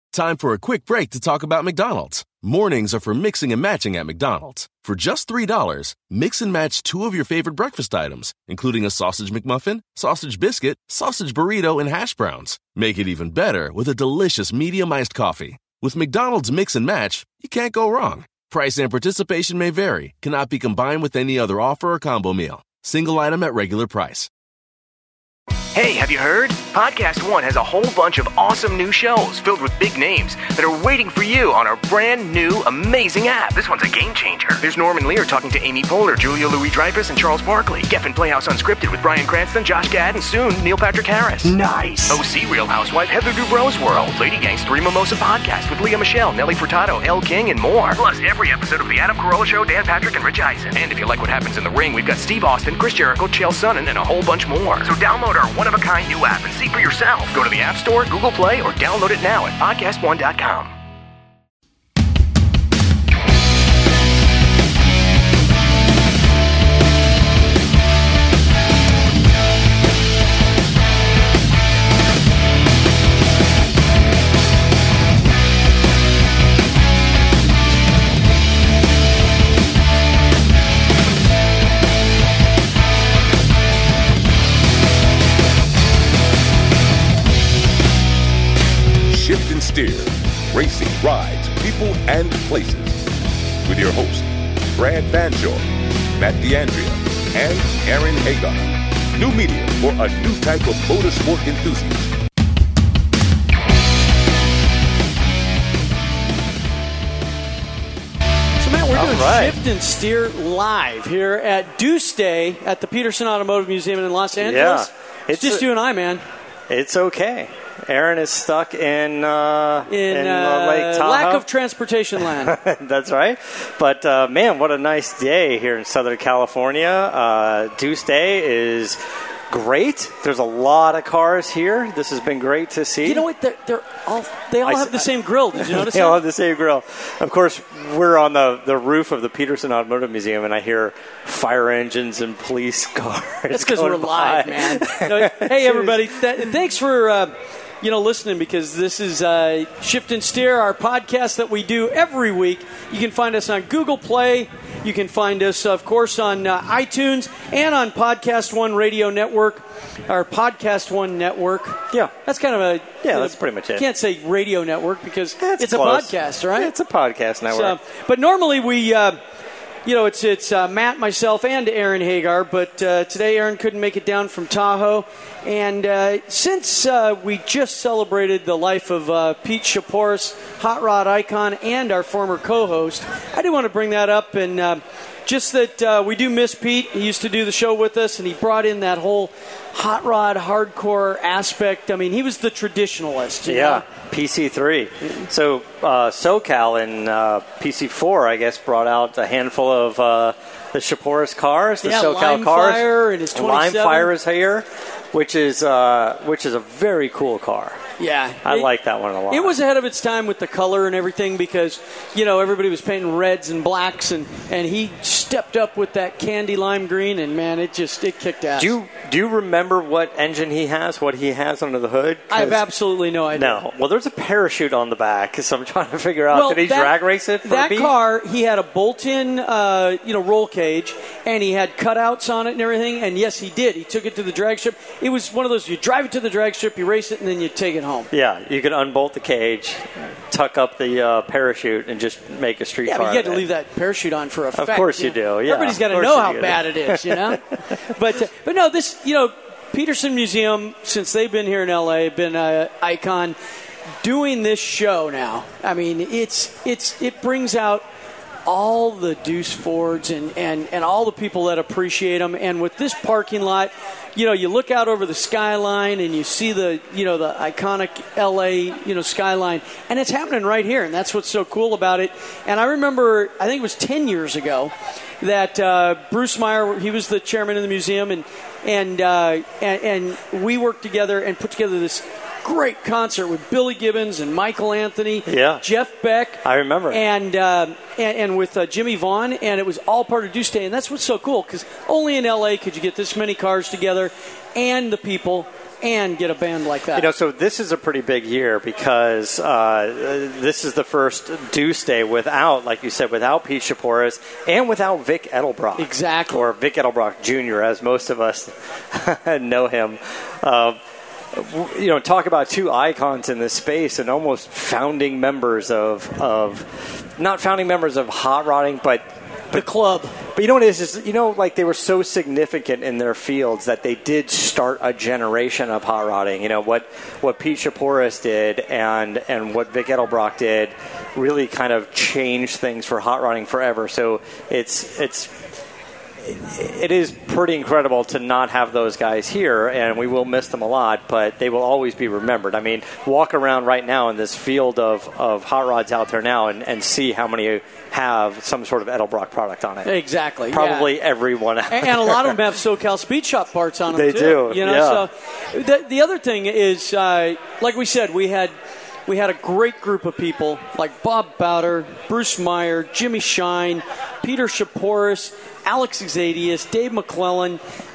Time for a quick break to talk about McDonald's. Mornings are for mixing and matching at McDonald's. For just $3, mix and match 2 of your favorite breakfast items, including a sausage McMuffin, sausage biscuit, sausage burrito, and hash browns. Make it even better with a delicious medium iced coffee. With McDonald's Mix and Match, you can't go wrong. Price and participation may vary. Cannot be combined with any other offer or combo meal. Single item at regular price. Hey, have you heard? Podcast One has a whole bunch of awesome new shows filled with big names that are waiting for you on our brand new, amazing app. This one's a game changer. There's Norman Lear talking to Amy Poehler, Julia Louis-Dreyfus, and Charles Barkley. Geffen Playhouse Unscripted with Bryan Cranston, Josh Gad, and soon Neil Patrick Harris. Nice. OC Real Housewife Heather Dubrow's World. Lady Gang's Three Mimosa Podcast with Leah Michelle, Nelly Furtado, Elle King, and more. Plus, every episode of The Adam Carolla Show, Dan Patrick, and Rich Eisen. And if you like what happens in the ring, we've got Steve Austin, Chris Jericho, Chael Sonnen, and a whole bunch more. So download our one-of-a-kind new app and see for yourself. Go to the App Store, Google Play, or download it now at podcastone.com. Shift and Steer, racing, rides, people, and places. With your host, Brad Fanshaw, Matt D'Andrea, and Aaron Hagar. New media for a new type of motorsport enthusiast. So, Matt, we're doing Shift and Steer live here at Deuce Day at the Peterson Automotive Museum in Los Angeles. Yeah. It's just you and I, man. It's okay. Aaron is stuck in Lake Tahoe. Lack of transportation land. That's right. But, man, what a nice day here in Southern California. Deuce Day is great. There's a lot of cars here. This has been great to see. You know what? They all have the same grill. Did you notice They all have the same grill. Of course, we're on the roof of the Peterson Automotive Museum, and I hear fire engines and police cars. That's because we're live, man. Hey, everybody. Thanks for... listening, because this is Shift and Steer, our podcast that we do every week. You can find us on Google Play. You can find us, of course, on iTunes and on Podcast One Radio Network, our Podcast One Network. Yeah. That's kind of a... Yeah, that's pretty much it. You can't say radio network because it's close. A podcast, right? Yeah, it's a podcast network. But normally we... it's Matt, myself, and Aaron Hagar, but today Aaron couldn't make it down from Tahoe. And since we just celebrated the life of Pete Shaporis, hot rod icon, and our former co-host, I do want to bring that up, and just that we do miss Pete. He used to do the show with us, and he brought in that whole hot rod hardcore aspect. I mean, he was the traditionalist. You know? PC3. So SoCal and PC4, I guess, brought out a handful of the Shaporis cars, the SoCal cars. Limefire and his 27. Limefire is here, which is a very cool car. Yeah. I like that one a lot. It was ahead of its time with the color and everything because, everybody was painting reds and blacks, and he stepped up with that candy lime green, and, man, it kicked ass. Do you remember what engine he has, what he has under the hood? I have absolutely no idea. No. Well, there's a parachute on the back, so I'm trying to figure out, did he drag race it for that a beat? car, he had a bolt-in, roll cage, and he had cutouts on it and everything, and yes, he did. He took it to the drag strip. It was one of those, you drive it to the drag strip, you race it, and then you take it home. Yeah, you could unbolt the cage, tuck up the parachute, and just make a street car. Yeah, but you got to leave that parachute on for effect. Of course you do, yeah. Everybody's got to know how bad it is, But no, this, Peterson Museum, since they've been here in L.A., been an icon. Doing this show now, I mean, it brings out all the Deuce Fords and all the people that appreciate them. And with this parking lot, you look out over the skyline and you see the iconic LA, skyline, and it's happening right here. And that's what's so cool about it. And I remember, I think it was 10 years ago that Bruce Meyer, he was the chairman of the museum, and we worked together and put together this great concert with Billy Gibbons and Michael Anthony, Jeff Beck. I remember. And with Jimmy Vaughn, and it was all part of Deuce Day. And that's what's so cool, because only in L.A. could you get this many cars together and the people and get a band like that. So this is a pretty big year because this is the first Deuce Day without, like you said, without Pete Shaporis and without Vic Edelbrock. Exactly. Or Vic Edelbrock Jr., as most of us know him. Talk about two icons in this space and almost founding members of not founding members of hot rodding, but the club. But you know what it is? Like they were so significant in their fields that they did start a generation of hot rodding. What Pete Shaporis did and what Vic Edelbrock did really kind of changed things for hot rodding forever. So it is pretty incredible to not have those guys here, and we will miss them a lot, but they will always be remembered. I mean, walk around right now in this field of hot rods out there now and see how many have some sort of Edelbrock product on it. Exactly. Probably everyone out and a lot of them have SoCal Speed Shop parts on them, they too. They do, yeah. So the other thing is, like we said, we had a great group of people like Bob Bowder, Bruce Meyer, Jimmy Shine, Peter Shaporis, Alex Exadius, Dave McClellan,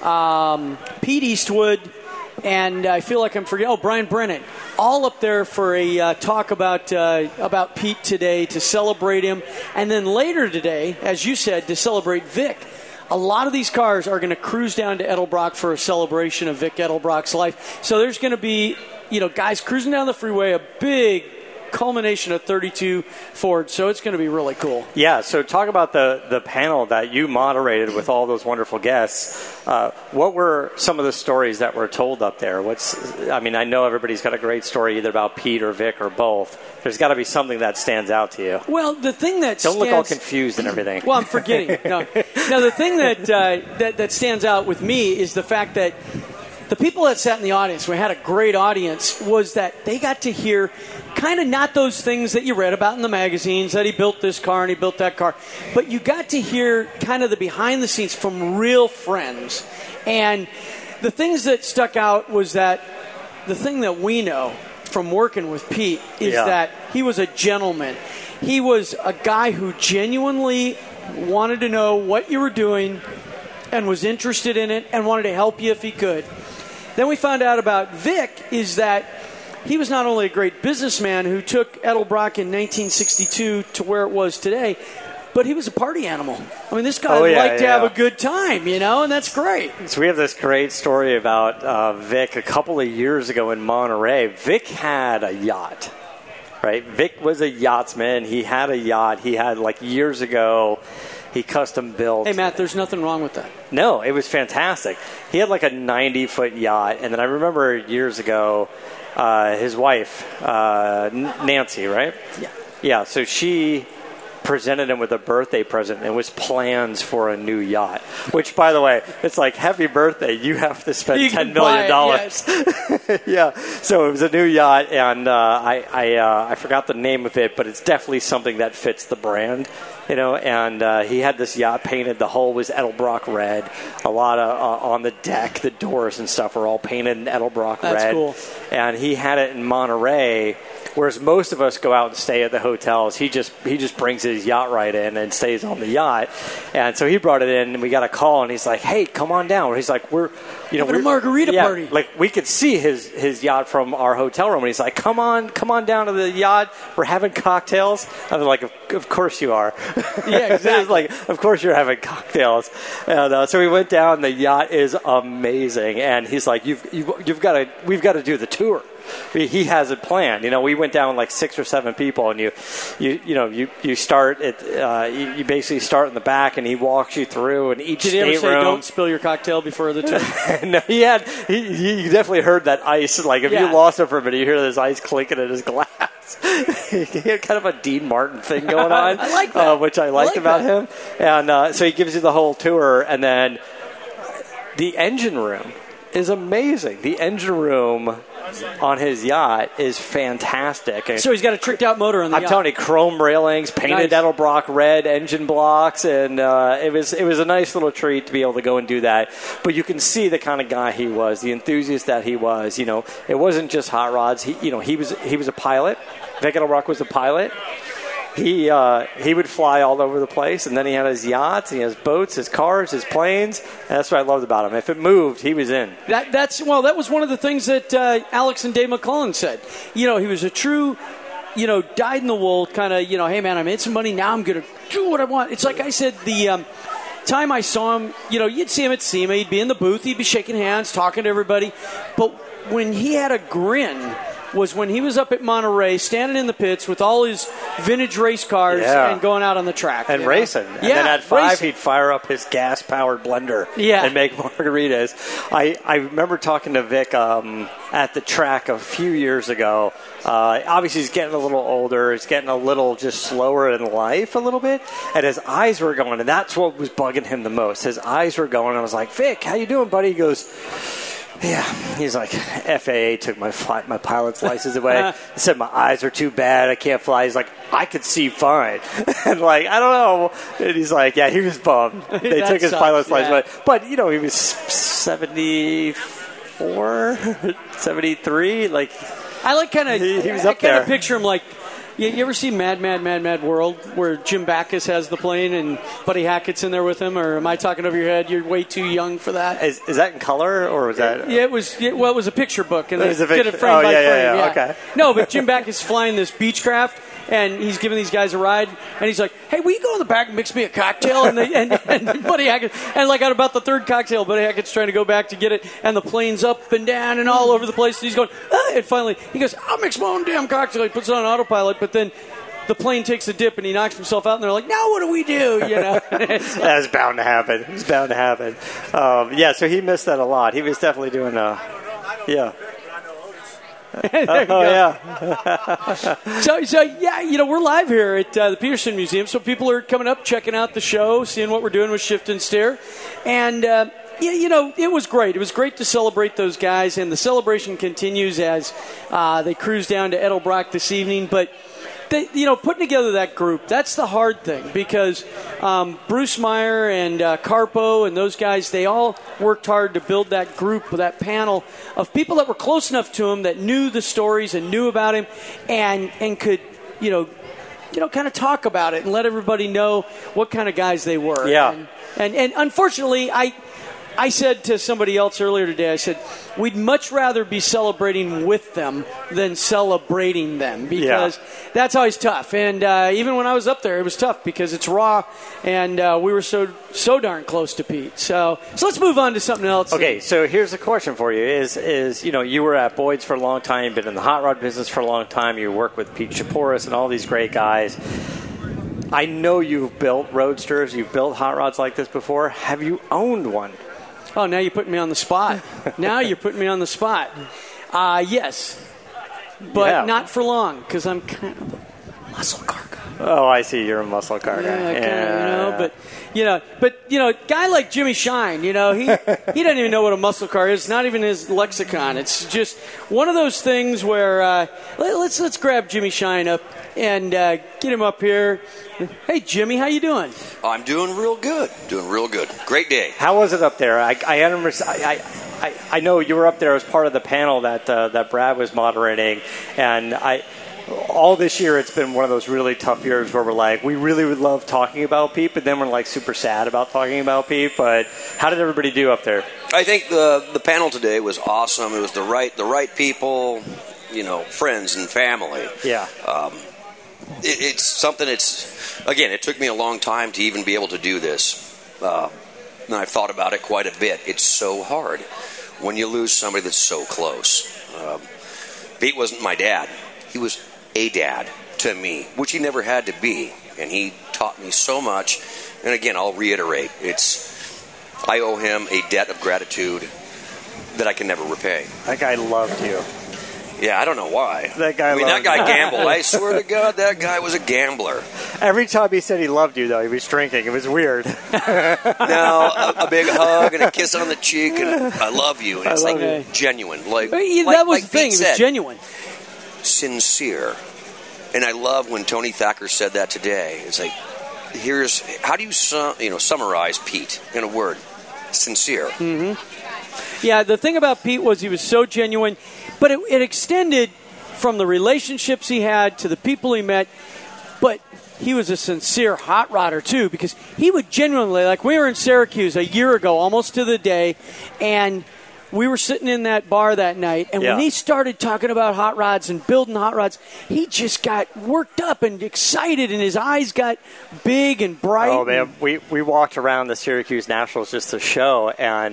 Pete Eastwood, and I feel like I'm forgetting. Brian Brennan, all up there for a talk about Pete today to celebrate him, and then later today, as you said, to celebrate Vic. A lot of these cars are going to cruise down to Edelbrock for a celebration of Vic Edelbrock's life. So there's going to be guys cruising down the freeway, a big culmination of 32 Ford, so it's going to be really cool. Yeah, so talk about the panel that you moderated with all those wonderful guests. What were some of the stories that were told up there? I know everybody's got a great story either about Pete or Vic or both. There's got to be something that stands out to you. Well, the thing that don't look all confused and everything. Well, I'm forgetting. No, the thing that stands out with me is the fact that the people that sat in the audience, we had a great audience, was that they got to hear kind of not those things that you read about in the magazines, that he built this car and he built that car, but you got to hear kind of the behind the scenes from real friends. And the things that stuck out was that the thing that we know from working with Pete is that he was a gentleman. He was a guy who genuinely wanted to know what you were doing and was interested in it and wanted to help you if he could. Then we found out about Vic is that he was not only a great businessman who took Edelbrock in 1962 to where it was today, but he was a party animal. I mean, this guy liked to have a good time, and that's great. So we have this great story about Vic a couple of years ago in Monterey. Vic had a yacht, right? Vic was a yachtsman. He had a yacht. He had, years ago, he custom built. Hey, Matt, there's nothing wrong with that. No, it was fantastic. He had a 90-foot yacht, and then I remember years ago, his wife, Nancy, right? Yeah. Yeah, so she presented him with a birthday present, and it was plans for a new yacht. Which, by the way, it's happy birthday, you have to spend $10 million. Yes. Yeah, so it was a new yacht, and I forgot the name of it, but it's definitely something that fits the brand. And he had this yacht painted. The hull was Edelbrock red. A lot of on the deck, the doors and stuff were all painted in Edelbrock red. That's cool. And he had it in Monterey, whereas most of us go out and stay at the hotels. He just brings his yacht right in and stays on the yacht. And so he brought it in, and we got a call, and he's like, "Hey, come on down." He's like, "We're having a margarita party." We could see his yacht from our hotel room, and he's like, "Come on down to the yacht. We're having cocktails." I'm like, "Of course you are." Yeah, exactly. Of course you're having cocktails. And so we went down. The yacht is amazing, and he's like, we've got to do the tour. He has it planned. We went down 6 or 7 people, and you start at you basically start in the back, and he walks you through, and each stateroom. Did he ever say, "Don't spill your cocktail before the tour"? No, he definitely heard that ice. If you lost it for a minute, you hear this ice clinking in his glass. He had kind of a Dean Martin thing going on. I like that. Which I liked about him. And so he gives you the whole tour, and then the engine room is amazing. The engine room on his yacht is fantastic. So he's got a tricked out motor on the yacht. I'm telling you, chrome railings, painted Edelbrock red engine blocks, and it was a nice little treat to be able to go and do that. But you can see the kind of guy he was, the enthusiast that he was. It wasn't just hot rods. He was a pilot. Vic Edelbrock was a pilot. he would fly all over the place, and then he had his yachts, and he has boats, his cars, his planes. And that's what I loved about him. If it moved, he was in. That was one of the things that Alex and Dave McClellan said. He was a true, dyed-in-the-wool kind of, hey, man, I made some money. Now I'm going to do what I want. It's like I said, the time I saw him, you'd see him at SEMA. He'd be in the booth. He'd be shaking hands, talking to everybody. But when he had a grin was when he was up at Monterey, standing in the pits with all his vintage race cars and going out on the track. And racing. And then at 5, he'd fire up his gas-powered blender and make margaritas. I remember talking to Vic at the track a few years ago. Obviously, he's getting a little older. He's getting a little just slower in life a little bit. And his eyes were going, and that's what was bugging him the most. His eyes were going. I was like, Vic, how you doing, buddy? He goes... Yeah, he's like, FAA took my pilot's license away. He said my eyes are too bad. I can't fly. He like, I could see fine. And I don't know. And he's like, yeah, he was bummed. They took his pilot's license away. But, he was 74, 73. I kind of, he was up there. I kind of picture him like, you ever see Mad World, where Jim Backus has the plane and Buddy Hackett's in there with him? Or am I talking over your head? You're way too young for that. Is that in color, or was that? Yeah, it was a picture book, and they did it frame by frame. Yeah, okay. No, but Jim Backus is flying this Beechcraft, and he's giving these guys a ride, and he's like, "Hey, will you go in the back and mix me a cocktail?" And Buddy Hackett, and at about the third cocktail, Buddy Hackett's trying to go back to get it, and the plane's up and down and all over the place. And he's going, and finally he goes, "I'll mix my own damn cocktail." He puts it on autopilot, but then the plane takes a dip and he knocks himself out, and they're like, "Now what do we do?" That's bound to happen. It's bound to happen. So he missed that a lot. He was definitely doing yeah. So we're live here at the Peterson Museum, so people are coming up, checking out the show, seeing what we're doing with Shift and Steer, and it was great. It was great to celebrate those guys, and the celebration continues as they cruise down to Edelbrock this evening. But putting together that group, that's the hard thing, because Bruce Meyer and Carpo and those guys, they all worked hard to build that group, that panel of people that were close enough to him, that knew the stories and knew about him, and could, kind of talk about it and let everybody know what kind of guys they were. Yeah. And unfortunately, I said to somebody else earlier today, I said, we'd much rather be celebrating with them than celebrating them, because that's always tough. And even when I was up there, it was tough because it's raw, and we were so darn close to Pete. So let's move on to something else. Okay, so here's a question for you. Is you were at Boyd's for a long time, you've been in the hot rod business for a long time, you work with Pete Chaporis and all these great guys. I know you've built roadsters, you've built hot rods like this before. Have you owned one? Oh, now you're putting me on the spot. Yes. But not for long, because I'm kind of a muscle car guy. Oh, I see. You're a muscle car guy. But a guy like Jimmy Shine, he doesn't even know what a muscle car is. Not even his lexicon. It's just one of those things where let's grab Jimmy Shine up and get him up here. Hey, Jimmy, how you doing? Oh, I'm doing real good. Great day. How was it up there? I know you were up there as part of the panel that Brad was moderating, and all this year it's been one of those really tough years where we're like, we really would love talking about Pete, but then we're super sad about talking about Pete. But how did everybody do up there? I think the panel today was awesome. It was the right people, friends and family. Yeah. It's something. Again, it took me a long time to even be able to do this, and I've thought about it quite a bit. It's so hard when you lose somebody that's so close. Pete wasn't my dad. He was a dad to me, which he never had to be, and he taught me so much. And again, I'll reiterate, I owe him a debt of gratitude that I can never repay. That guy loved you. Yeah, I don't know why. That guy gambled. I swear to God, that guy was a gambler. Every time he said he loved you, though, he was drinking. It was weird. No, a big hug and a kiss on the cheek, and I love you. And it's genuine. That was the thing. It was genuine. Sincere. And I love when Tony Thacker said that today. It's like, how do you summarize Pete in a word? Sincere. Mm-hmm. Yeah, the thing about Pete was he was so genuine, but it extended from the relationships he had to the people he met. but he was a sincere hot rodder, too, because he would genuinely, like we were in Syracuse a year ago, almost to the day, and we were sitting in that bar that night, and when he started talking about hot rods and building hot rods, he just got worked up and excited, and his eyes got big and bright. Oh, man, we walked around the Syracuse Nationals just to show,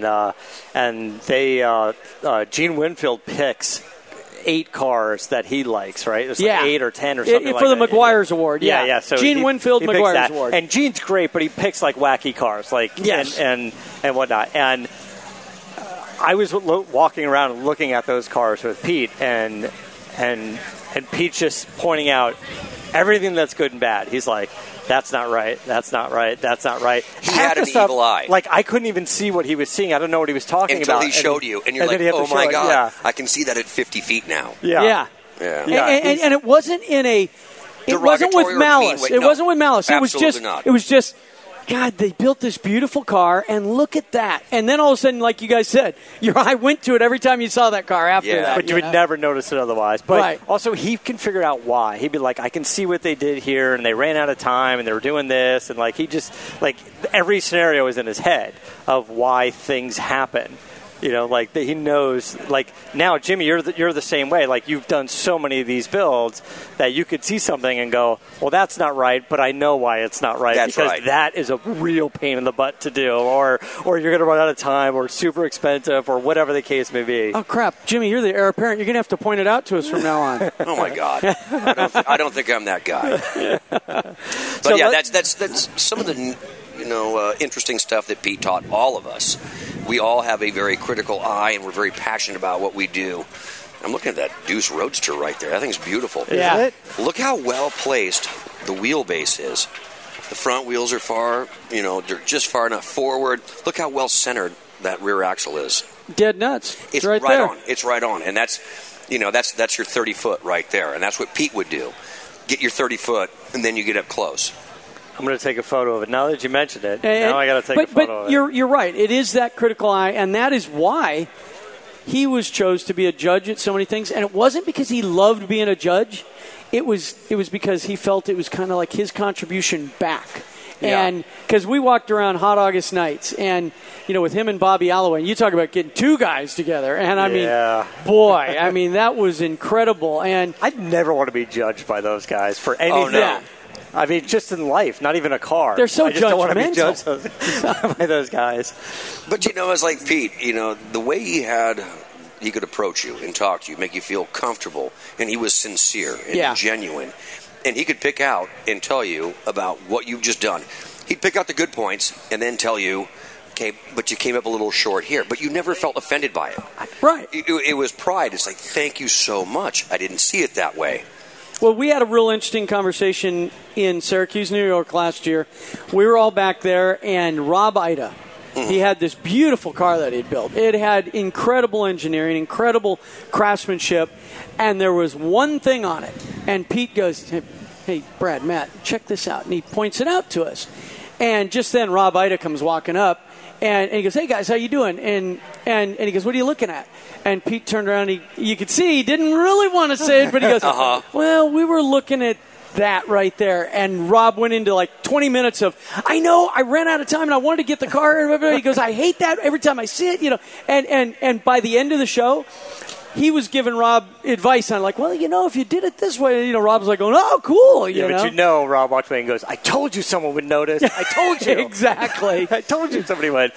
and they Gene Winfield picks 8 cars that he likes, right? It's like 8 or 10 or something for like the McGuire's Award. Yeah. So Gene Winfield McGuire's Award. And Gene's great, but he picks like wacky cars, and whatnot. And I was walking around and looking at those cars with Pete, and Pete just pointing out everything that's good and bad. He's like, that's not right. That's not right. That's not right. He had an evil eye. Like, I couldn't even see what he was seeing. I don't know what he was talking about. Until he showed you, and you're like, oh, my God. I can see that at 50 feet now. Yeah. And it wasn't in a... It wasn't with malice. It wasn't with malice. It was just... Not. It was just... God, they built this beautiful car, and look at that. And then all of a sudden, like you guys said, your eye went to it every time you saw that car after that. But you would never notice it otherwise. But also, he can figure out why. He'd be like, I can see what they did here, and they ran out of time, and they were doing this. And, like, he just, like, every scenario is in his head of why things happen. You know, like, he knows, like, now, Jimmy, you're the same way. Like, you've done so many of these builds that you could see something and go, well, that's not right, but I know why it's not right. Because that is a real pain in the butt to do, or you're going to run out of time, or super expensive, or whatever the case may be. Oh, crap. Jimmy, you're the heir apparent. You're going to have to point it out to us from now on. Oh, my God. I don't think I'm that guy. But, that's some of the... interesting stuff that Pete taught all of us. We all have a very critical eye, and we're very passionate about what we do. I'm looking at that Deuce Roadster right there. That thing's beautiful. Isn't it? Look how well placed the wheelbase is. The front wheels are far, they're just far enough forward. Look how well centered that rear axle is. Dead nuts. It's right there. On. It's right on, and that's your 30 foot right there, and that's what Pete would do. Get your 30 foot, and then you get up close. I'm going to take a photo of it. Now that you mentioned it, now I got to take a photo of it. But you're right. It is that critical eye, and that is why he was chose to be a judge at so many things. And it wasn't because he loved being a judge. It was because he felt it was kind of like his contribution back. Yeah. And because we walked around Hot August nights, and with him and Bobby Alloway, you talk about getting 2 guys together. And I mean, that was incredible. And I'd never want to be judged by those guys for anything. Oh, no. I mean, just in life, not even a car. They're so I just don't want to be judged judgmental by those guys. But, it's like Pete, the way he could approach you and talk to you, make you feel comfortable, and he was sincere and genuine. And he could pick out and tell you about what you've just done. He'd pick out the good points and then tell you, okay, but you came up a little short here. But you never felt offended by it. Right. It was pride. It's like, thank you so much. I didn't see it that way. Well, we had a real interesting conversation in Syracuse, New York last year. We were all back there, and Rob Ida, he had this beautiful car that he'd built. It had incredible engineering, incredible craftsmanship, and there was one thing on it. And Pete goes, hey, Brad, Matt, check this out. And he points it out to us. And just then Rob Ida comes walking up, and he goes, hey, guys, how you doing? And he goes, what are you looking at? And Pete turned around, and you could see he didn't really want to say it, but he goes, well, we were looking at that right there. And Rob went into like 20 minutes of, I know, I ran out of time, and I wanted to get the car. He goes, I hate that every time I see it, And by the end of the show, he was giving Rob advice on like, well, if you did it this way, Rob's like going, oh, cool, But Rob walked away and goes, I told you someone would notice. I told you. Exactly. I told you somebody would.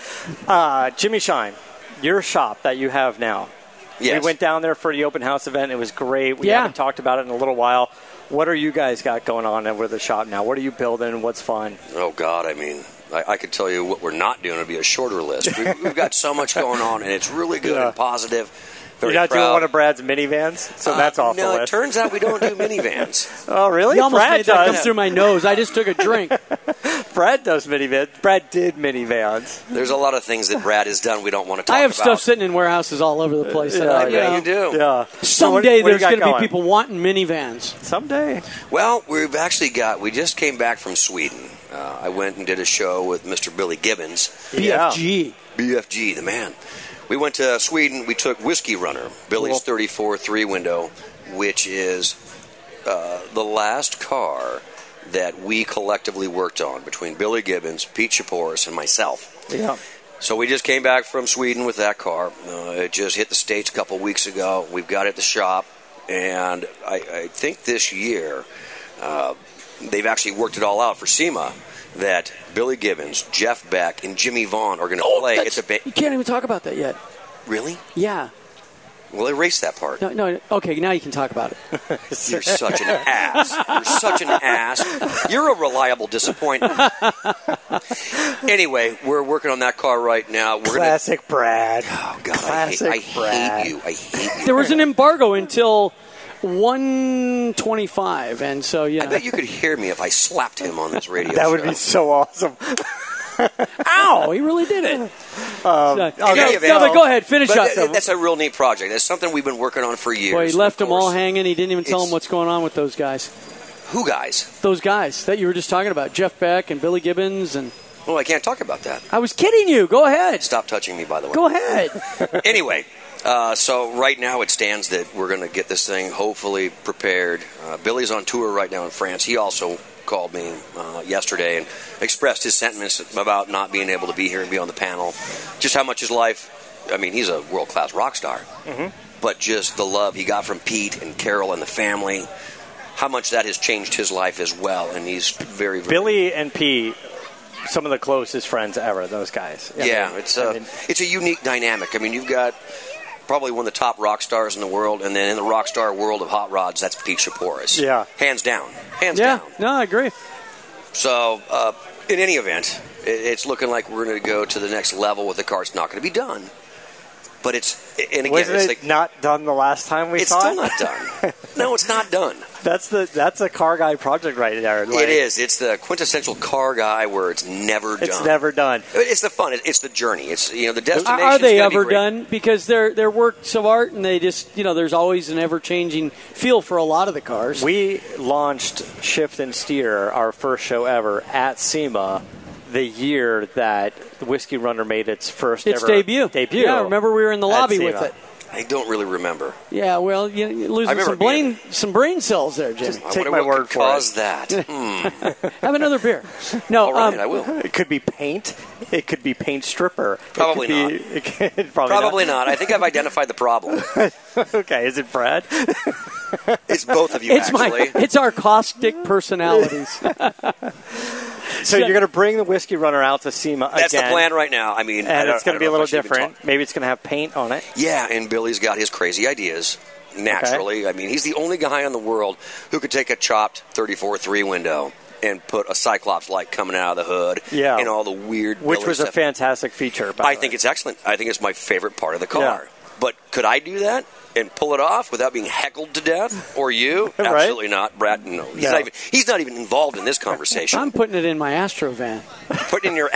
Jimmy Shine, your shop that you have now. Yes. We went down there for the open house event. It was great. We haven't talked about it in a little while. What are you guys got going on over the shop now? What are you building? What's fun? Oh, God, I mean, I could tell you what we're not doing would be a shorter list. We've got so much going on, and it's really good and positive. Very You're not proud. doing one of Brad's minivans? So that's off the list. No, it turns out we don't do minivans. Oh, really? You almost Brad made that come through my nose. I just took a drink. Brad does minivans. Brad did minivans. There's a lot of things that Brad has done we don't want to talk about. I have stuff sitting in warehouses all over the place. You do. Yeah. Someday what there's going to be going? people wanting minivans. Someday. Well, we just came back from Sweden. I went and did a show with Mr. Billy Gibbons. BFG. BFG, the man. We went to Sweden. We took Whiskey Runner, Billy's 34 3-window, which is the last car that we collectively worked on between Billy Gibbons, Pete Shaporis, and myself. Yeah. So we just came back from Sweden with that car. It just hit the States a couple weeks ago. We've got it at the shop, and I think this year they've actually worked it all out for SEMA that Billy Gibbons, Jeff Beck, and Jimmy Vaughn are going to play. You can't even talk about that yet. Really? Yeah. Well, erase that part. No. Okay, now you can talk about it. You're such an ass. You're such an ass. You're a reliable disappointment. Anyway, we're working on that car right now. Classic Brad. Oh, God. Classic I Brad. hate you. I hate you. There was an embargo until 1:25, and so, I bet you could hear me if I slapped him on this radio That show. would be so awesome. Ow! He really did it. but go ahead, finish up. That's a real neat project. That's something we've been working on for years. Boy, he left them all hanging. He didn't even tell them what's going on with those guys. Who guys? Those guys that you were just talking about, Jeff Beck and Billy Gibbons. And Well, I can't talk about that. I was kidding you. Go ahead. Stop touching me, by the way. Go ahead. Anyway, so right now it stands that we're going to get this thing hopefully prepared. Billy's on tour right now in France. He also called me yesterday and expressed his sentiments about not being able to be here and be on the panel. Just how much his life, I mean, he's a world-class rock star, but just the love he got from Pete and Carol and the family, how much that has changed his life as well, and he's very, very... Billy and Pete, some of the closest friends ever, those guys. It's a unique dynamic. I mean, you've got probably one of the top rock stars in the world, and then in the rock star world of hot rods, that's Pete Shaporis. Yeah. Hands down. Hands Yeah, down. no, I agree. So, in any event, it's looking like we're going to go to the next level with the car. It's not going to be done. But Wasn't it not done the last time we saw it? It's still not done. No, it's not done. That's a car guy project right there. It is. It's the quintessential car guy where it's never done. It's never done. It's the fun. It's the journey. It's the destination. Are they ever done? Because they're works of art, and they just there's always an ever-changing feel for a lot of the cars. We launched Shift and Steer, our first show ever, at SEMA the year that the Whiskey Runner made its first ever debut. Yeah, remember we were in the lobby with it. I don't really remember. Yeah, well, you're losing some brain cells there, Jimmy. Take my word for cause it. that. Have another beer. No, all right, I will. It could be paint. It could be paint stripper. Probably not. Probably not. I think I've identified the problem. Okay, is it Brad? It's both of you, actually. It's our caustic personalities. So you're going to bring the Whiskey Runner out to SEMA again. That's the plan right now. I mean, and it's going to be a little different. Maybe it's going to have paint on it. Yeah, and Billy's got his crazy ideas. Naturally, okay. I mean, he's the only guy in the world who could take a chopped 34.3 window and put a Cyclops light coming out of the hood, and all the weird. Which Billy was stuff. A fantastic feature. I think it's excellent. I think it's my favorite part of the car. Yeah. But could I do that and pull it off without being heckled to death? Or you? Right? Absolutely not. Brad, no. He's not even involved in this conversation. I'm putting it in my Astro van. Put it in your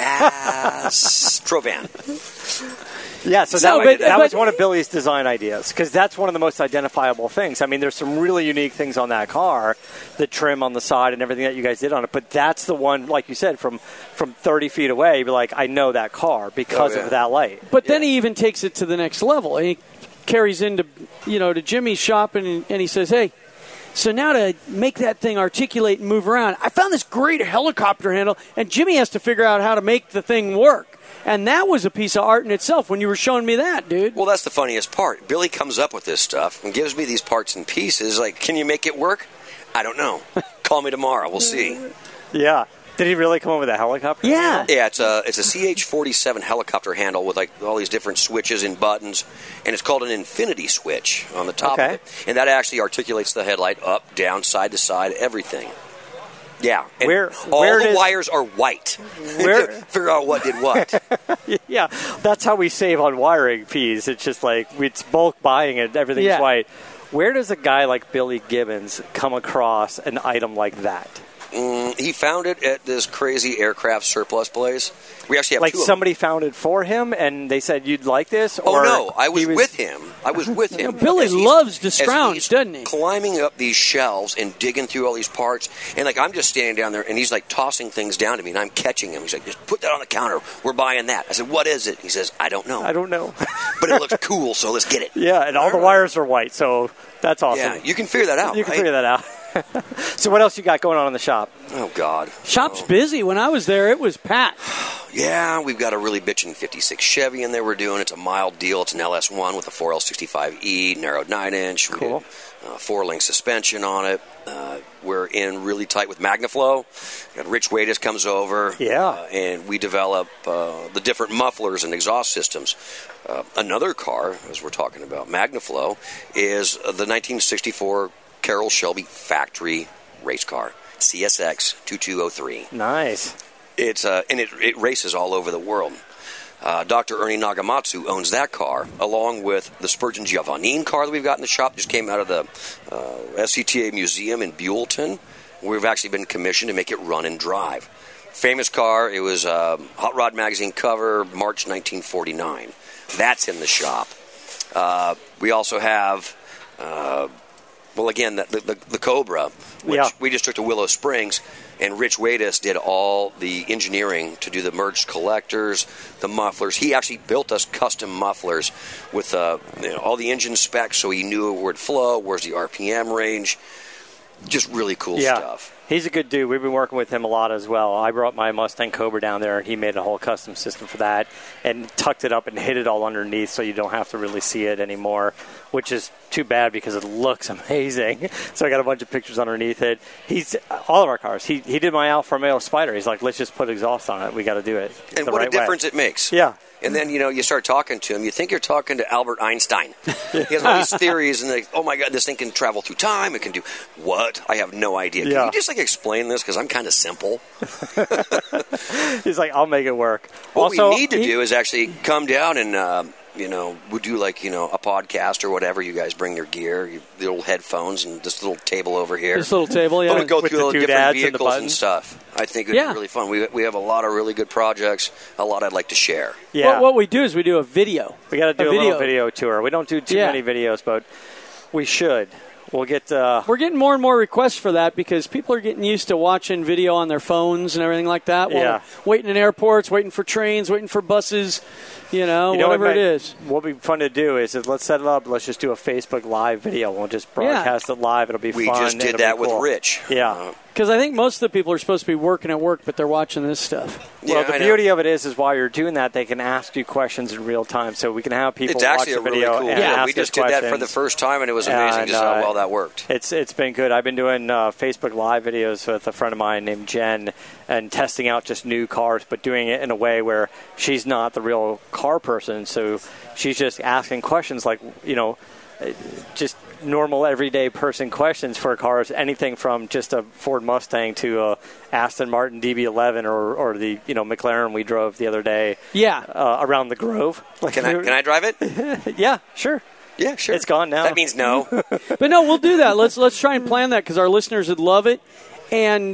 Astro van. Yeah, so that was one of Billy's design ideas, because that's one of the most identifiable things. I mean, there's some really unique things on that car, the trim on the side and everything that you guys did on it, but that's the one, like you said, from 30 feet away, you'd be like, I know that car because of that light. But then he even takes it to the next level. He carries into to Jimmy's shop, and he says, hey, so now to make that thing articulate and move around, I found this great helicopter handle, and Jimmy has to figure out how to make the thing work. And that was a piece of art in itself when you were showing me that, dude. Well, that's the funniest part. Billy comes up with this stuff and gives me these parts and pieces. Like, can you make it work? I don't know. Call me tomorrow. We'll see. Yeah. Did he really come up with a helicopter? Yeah. Yeah, it's a CH-47 helicopter handle with like all these different switches and buttons, and it's called an infinity switch on the top of it. And that actually articulates the headlight up, down, side to side, everything. Yeah, and all the wires are white. Figure out what did what. Yeah, that's how we save on wiring fees. It's just like it's bulk buying it, everything's white. Where does a guy like Billy Gibbons come across an item like that? He found it at this crazy aircraft surplus place. We actually have two somebody found it for him, and they said, you'd like this? Oh, no, I was with him. Billy loves to scrounge, doesn't he? Climbing up these shelves and digging through all these parts. And, I'm just standing down there, and he's, tossing things down to me, and I'm catching him. He's like, just put that on the counter. We're buying that. I said, what is it? He says, I don't know. I don't know. But it looks cool, so let's get it. Yeah, and all the wires are white, so that's awesome. Yeah, you can figure that out, You can figure that out. So what else you got going on in the shop? Oh, God. Shop's busy. When I was there, it was packed. Yeah, we've got a really bitchin' 56 Chevy in there we're doing. It's a mild deal. It's an LS1 with a 4L65E, narrowed 9-inch. Cool. We did, 4-link suspension on it. We're in really tight with MagnaFlow. Got Rich Wadeis comes over. Yeah. And we develop the different mufflers and exhaust systems. Another car, as we're talking about, MagnaFlow, is the 1964 Carroll Shelby factory race car, CSX 2203. Nice. It's and it races all over the world. Dr. Ernie Nagamatsu owns that car, along with the Spurgeon Giovannine car that we've got in the shop. Just came out of the SCTA Museum in Buellton. We've actually been commissioned to make it run and drive. Famous car. It was Hot Rod Magazine cover, March 1949. That's in the shop. We also have, the Cobra, which we just took to Willow Springs, and Rich Wadeis did all the engineering to do the merged collectors, the mufflers. He actually built us custom mufflers with all the engine specs, so he knew where it'd flow, where's the RPM range. Just really cool stuff. He's a good dude. We've been working with him a lot as well. I brought my Mustang Cobra down there, and he made a whole custom system for that and tucked it up and hid it all underneath so you don't have to really see it anymore, which is too bad because it looks amazing. So I got a bunch of pictures underneath it. He's all of our cars. He did my Alfa Romeo Spider. He's like, let's just put exhaust on it. We got to do it. And what a difference it makes. Yeah. And then, you start talking to him. You think you're talking to Albert Einstein. He has all these theories, and oh, my God, this thing can travel through time. It can do what? I have no idea. Can you just, explain this? Because I'm kind of simple. He's like, I'll make it work. What we need to do is actually come down and, we'll do, a podcast or whatever. You guys bring your gear, your little headphones, and this little table over here. This little table, yeah. But we go with through all the different vehicles and buttons. stuff. I think it would be really fun. We have a lot of really good projects, a lot I'd like to share. Yeah. What we do is we do a video. We got to do a little video tour. We don't do too many videos, but we should. We'll get. We're getting more and more requests for that because people are getting used to watching video on their phones and everything like that. Waiting in airports, waiting for trains, waiting for buses, whatever it is. What would be fun to do is let's set it up. Let's just do a Facebook Live video. We'll just broadcast it live. It'll be fun. We just did that with Rich. Yeah. Because I think most of the people are supposed to be working at work, but they're watching this stuff. Well, the beauty of it is while you're doing that, they can ask you questions in real time. So we can have people watch the video really cool. and ask we just us did that for the first time, and it was amazing just how well that worked. It's been good. I've been doing Facebook Live videos with a friend of mine named Jen and testing out just new cars, but doing it in a way where she's not the real car person. So she's just asking questions like, just normal everyday person questions for cars, anything from just a Ford Mustang to a Aston Martin DB11 or the McLaren we drove the other day around the Grove. Can I drive it? Yeah, sure. Yeah, sure. It's gone now. That means no. But no, we'll do that. Let's try and plan that because our listeners would love it. And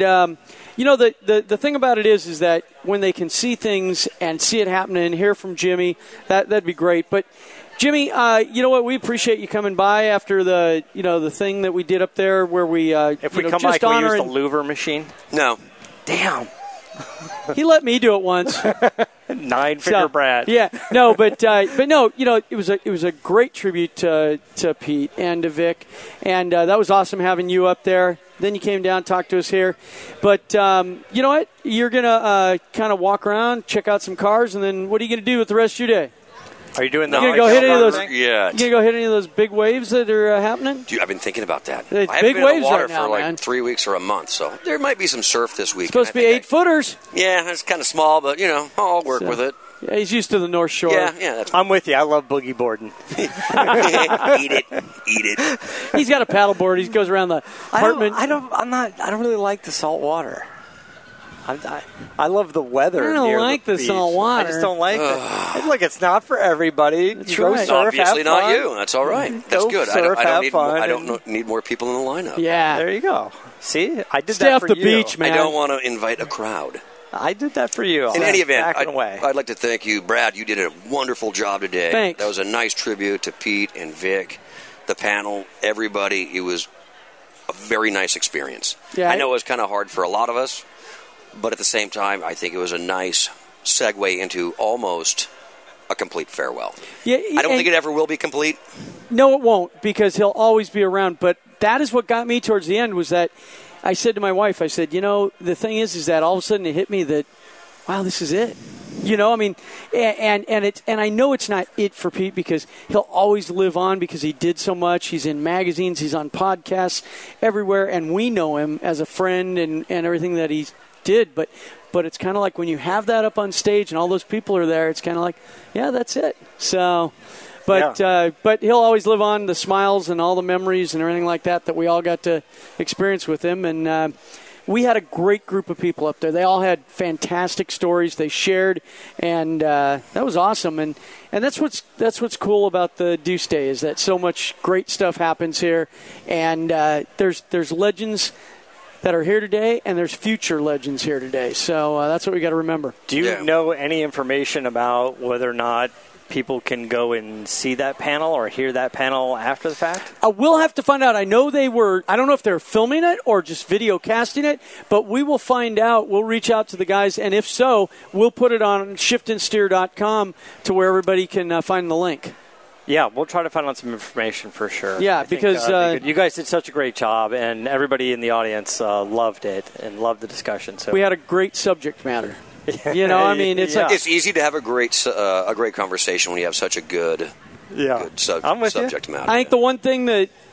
the thing about it is that when they can see things and see it happening and hear from Jimmy, that'd be great. But Jimmy, you know what? We appreciate you coming by after the thing that we did up there where we if we come by, can we use the louver machine? No. Damn. He let me do it once. 9-figure Brad. Yeah, no, but no, it was a great tribute to Pete and to Vic, and that was awesome having you up there. Then you came down, talked to us here, but you know what? You're gonna kind of walk around, check out some cars, and then what are you gonna do with the rest of your day? Are you doing that? You gonna go hit any of those? Yeah. You gonna go hit any of those big waves that are happening? Dude, I've been thinking about that. It's I haven't big been waves in the water right now, for like man. 3 weeks or a month, so there might be some surf this week. It's supposed to be 8-footers. Yeah, it's kind of small, but I'll work with it. Yeah, he's used to the North Shore. Yeah. I'm with you. I love boogie boarding. Eat it. He's got a paddleboard. He goes around the apartment. I don't really like the salt water. I love the weather. I don't near like the beach. salt water. I just don't like it. Look, it's not for everybody. That's go right. surf, Obviously have not fun. you. That's all right. That's Go good. surf, I don't need more people in the lineup. Yeah. There you go. See, I did Stay that off for the you. beach, man. I don't want to invite a crowd. I did that for you. In any event, away. I'd like to thank you, Brad. You did a wonderful job today. Thanks. That was a nice tribute to Pete and Vic, the panel, everybody. It was a very nice experience. Yeah, I know it was kind of hard for a lot of us, but at the same time, I think it was a nice segue into almost a complete farewell. Yeah, I don't think it ever will be complete. No, it won't, because he'll always be around. But that is what got me towards the end, was that I said to my wife, I said, the thing is that all of a sudden it hit me that, wow, this is it. I mean, and I know it's not it for Pete, because he'll always live on because he did so much. He's in magazines, he's on podcasts everywhere, and we know him as a friend and everything that he did. But it's kind of like when you have that up on stage and all those people are there, it's kind of like, yeah, that's it. So, but he'll always live on, the smiles and all the memories and everything like that we all got to experience with him. And we had a great group of people up there. They all had fantastic stories they shared, and that was awesome. And that's what's cool about the Deuce Day, is that so much great stuff happens here, and there's legends that are here today, and there's future legends here today. So that's what we got to remember. Do you know any information about whether or not people can go and see that panel or hear that panel after the fact? We'll have to find out. I know I don't know if they're filming it or just video casting it, but we will find out. We'll reach out to the guys, and if so, we'll put it on shiftandsteer.com to where everybody can find the link. Yeah, we'll try to find out some information for sure. Yeah, because you guys did such a great job, and everybody in the audience loved it and loved the discussion. So we had a great subject matter. I mean, it's easy to have a great conversation when you have such a good subject matter. I think the one thing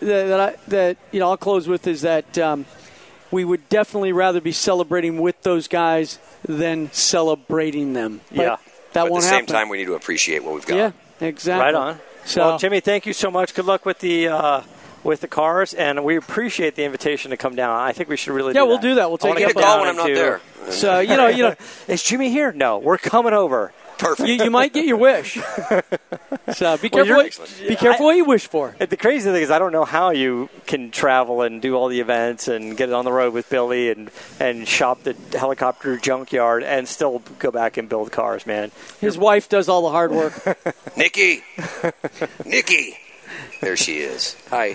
that I'll close with is that we would definitely rather be celebrating with those guys than celebrating them. But that won't happen. At the same time, we need to appreciate what we've got. Yeah, exactly. Right on. So, well, Jimmy, thank you so much. Good luck with the cars, and we appreciate the invitation to come down. I think we should really do that. Yeah, we'll do that. We'll take you up on when I'm not there. So, is Jimmy here? No, we're coming over. Perfect. You might get your wish. So be careful what you wish for. The crazy thing is I don't know how you can travel and do all the events and get it on the road with Billy and shop the helicopter junkyard and still go back and build cars, man. His wife does all the hard work. Nikki. There she is. Hi.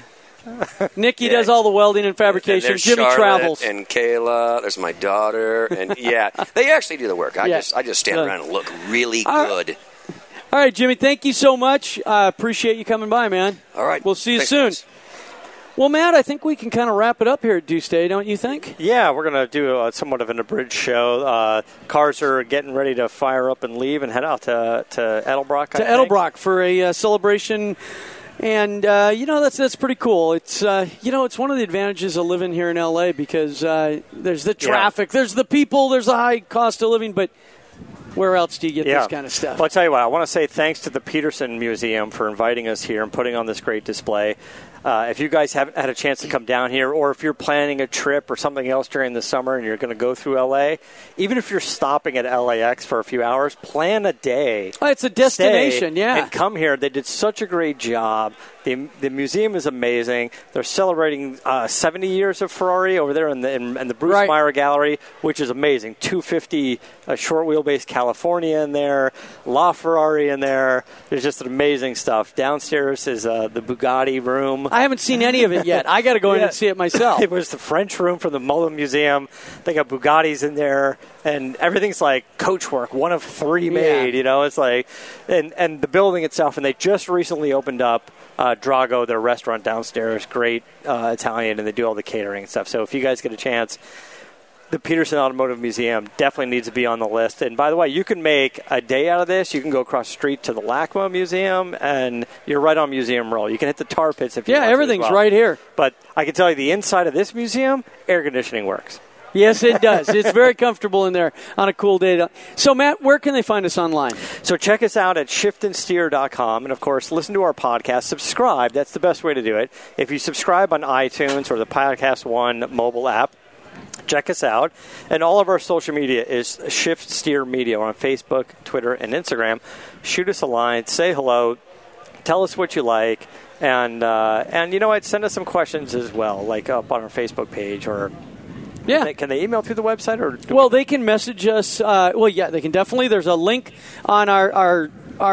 Nikki does all the welding and fabrication. And Jimmy Charlotte travels. And Kayla. There's my daughter. And they actually do the work. I just stand around and look really good. All right, Jimmy, thank you so much. Appreciate you coming by, man. All right. We'll see you soon. Guys. Well, Matt, I think we can kind of wrap it up here at Deuce Day, don't you think? Yeah, we're going to do somewhat of an abridged show. Cars are getting ready to fire up and leave and head out to Edelbrock. Edelbrock for a celebration. And, that's pretty cool. It's, it's one of the advantages of living here in L.A. because there's the traffic, there's the people, there's a high cost of living, but where else do you get this kind of stuff? Well, I'll tell you what, I want to say thanks to the Peterson Museum for inviting us here and putting on this great display. If you guys haven't had a chance to come down here, or if you're planning a trip or something else during the summer and you're going to go through L.A., even if you're stopping at LAX for a few hours, plan a day. Oh, it's a destination, and come here. They did such a great job. The museum is amazing. They're celebrating 70 years of Ferrari over there in the Bruce Meyer Gallery, which is amazing. 250 short wheelbase California in there, LaFerrari in there. There's just amazing stuff. Downstairs is the Bugatti room. I haven't seen any of it yet. I got to go in and see it myself. It was the French room from the Mullen Museum. They got Bugattis in there, and everything's like coachwork, one of three made. It's like, and the building itself. And they just recently opened up Drago, their restaurant downstairs, great Italian, and they do all the catering and stuff. So if you guys get a chance, the Peterson Automotive Museum definitely needs to be on the list. And by the way, you can make a day out of this. You can go across the street to the LACMA Museum, and you're right on Museum Row. You can hit the tar pits if you want to. Yeah, everything's right here. But I can tell you, the inside of this museum, air conditioning works. Yes, it does. It's very comfortable in there on a cool day. So, Matt, where can they find us online? So check us out at shiftandsteer.com. And, of course, listen to our podcast. Subscribe. That's the best way to do it. If you subscribe on iTunes or the Podcast One mobile app, check us out. And all of our social media is Shift Steer Media. We're on Facebook, Twitter, and Instagram. Shoot us a line. Say hello. Tell us what you like. And you know what? Send us some questions as well, like up on our Facebook page or... Yeah. Can they email through the website? Well, they can message us. They can definitely. There's a link on our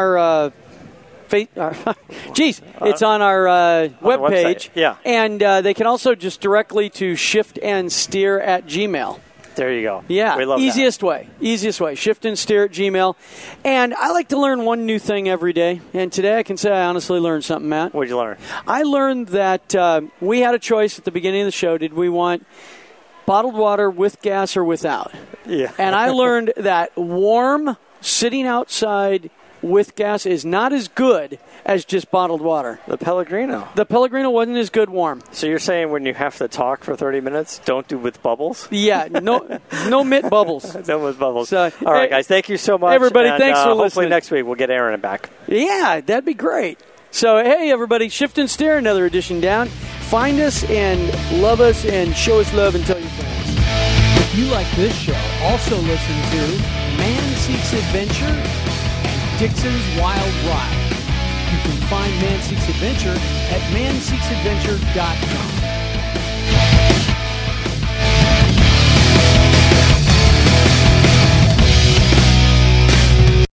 it's on our webpage. Yeah. And they can also just directly to shiftandsteer@gmail.com. There you go. Yeah, we love easiest way. Shift and steer at Gmail. And I like to learn one new thing every day. And today I can say I honestly learned something, Matt. What did you learn? I learned that we had a choice at the beginning of the show. Did we want bottled water with gas or without? Yeah. And I learned that warm, sitting outside with gas is not as good as just bottled water. The Pellegrino. The Pellegrino wasn't as good warm. So you're saying when you have to talk for 30 minutes, don't do with bubbles? Yeah, no mint bubbles. No with bubbles. So, all right, guys, thank you so much. Everybody, and, thanks for listening. Hopefully next week we'll get Aaron back. Yeah, that'd be great. So, hey, everybody, Shift and Steer, another edition down. Find us and love us and show us love and tell your friends. If you like this show, also listen to Man Seeks Adventure and Dixon's Wild Ride. You can find Man Seeks Adventure at manseeksadventure.com.